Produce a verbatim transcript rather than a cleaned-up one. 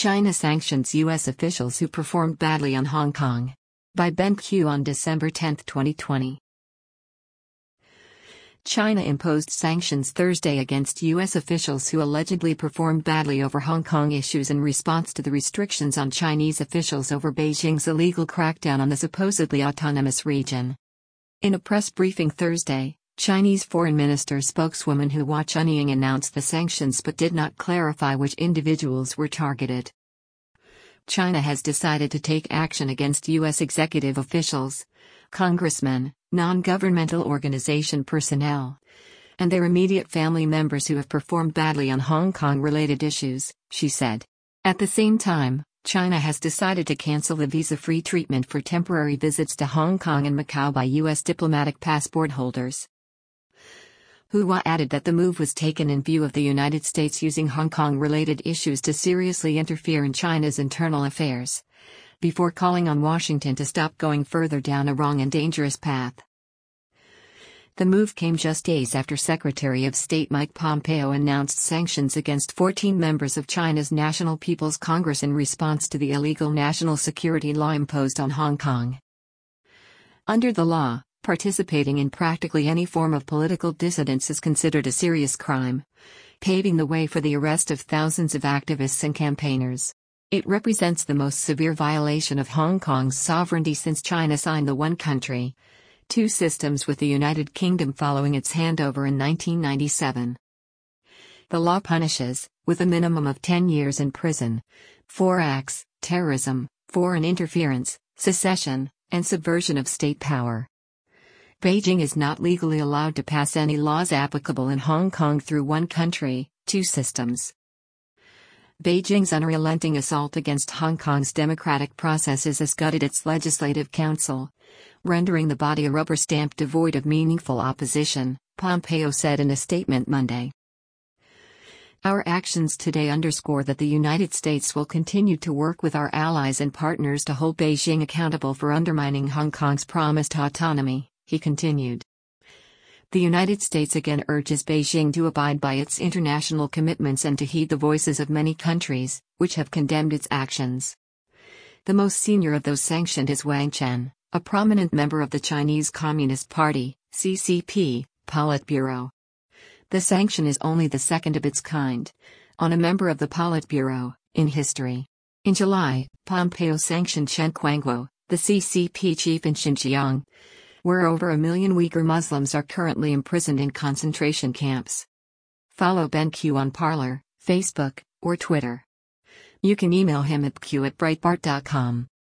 China sanctions U S officials who performed badly on Hong Kong. By Ben Q on December tenth, twenty twenty. China imposed sanctions Thursday against U S officials who allegedly performed badly over Hong Kong issues in response to the restrictions on Chinese officials over Beijing's illegal crackdown on the supposedly autonomous region. In a press briefing Thursday, Chinese Foreign Minister spokeswoman Hua Chunying announced the sanctions but did not clarify which individuals were targeted. China has decided to take action against U S executive officials, congressmen, non-governmental organization personnel, and their immediate family members who have performed badly on Hong Kong-related issues, she said. At the same time, China has decided to cancel the visa-free treatment for temporary visits to Hong Kong and Macau by U S diplomatic passport holders. Hua added that the move was taken in view of the United States using Hong Kong-related issues to seriously interfere in China's internal affairs, before calling on Washington to stop going further down a wrong and dangerous path. The move came just days after Secretary of State Mike Pompeo announced sanctions against fourteen members of China's National People's Congress in response to the illegal national security law imposed on Hong Kong. Under the law, participating in practically any form of political dissidence is considered a serious crime, paving the way for the arrest of thousands of activists and campaigners. It represents the most severe violation of Hong Kong's sovereignty since China signed the One Country, Two Systems with the United Kingdom following its handover in nineteen ninety-seven. The law punishes, with a minimum of ten years in prison, four acts: terrorism, foreign interference, secession, and subversion of state power. Beijing is not legally allowed to pass any laws applicable in Hong Kong through One Country, Two Systems. Beijing's unrelenting assault against Hong Kong's democratic processes has gutted its legislative council, rendering the body a rubber stamp devoid of meaningful opposition, Pompeo said in a statement Monday. Our actions today underscore that the United States will continue to work with our allies and partners to hold Beijing accountable for undermining Hong Kong's promised autonomy, he continued. The United States again urges Beijing to abide by its international commitments and to heed the voices of many countries, which have condemned its actions. The most senior of those sanctioned is Wang Chen, a prominent member of the Chinese Communist Party, C C P, Politburo. The sanction is only the second of its kind, on a member of the Politburo, in history. In July, Pompeo sanctioned Chen Quanguo, the C C P chief in Xinjiang, where over a million Uyghur Muslims are currently imprisoned in concentration camps. Follow Ben Q on Parler, Facebook, or Twitter. You can email him at q at breitbart dot com.